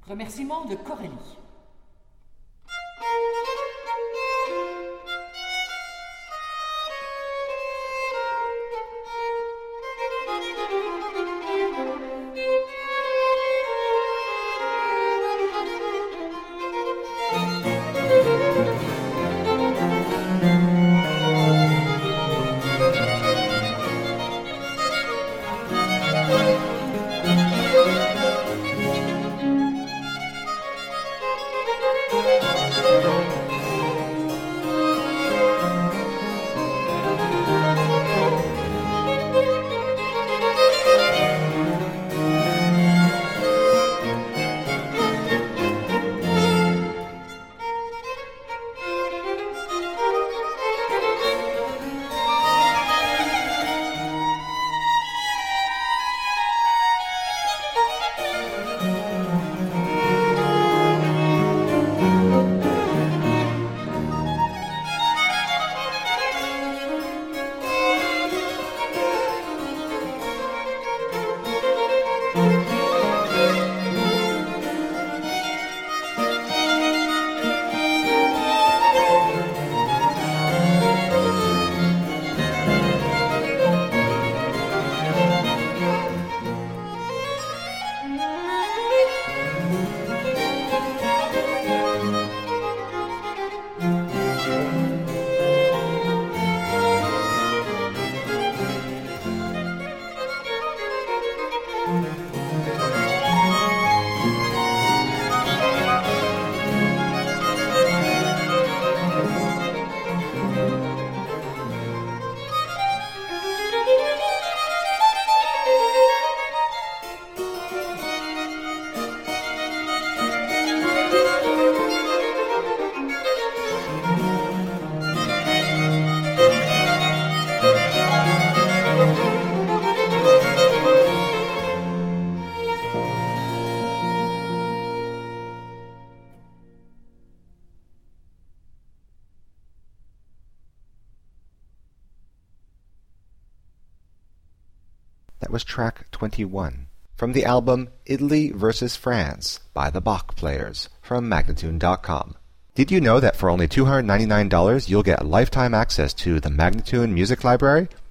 Remerciements de Corélie. That was track 21 from the album Italy vs. France by the Bach Players from Magnatune.com. Did you know that for only $299 you'll get lifetime access to the Magnatune Music Library?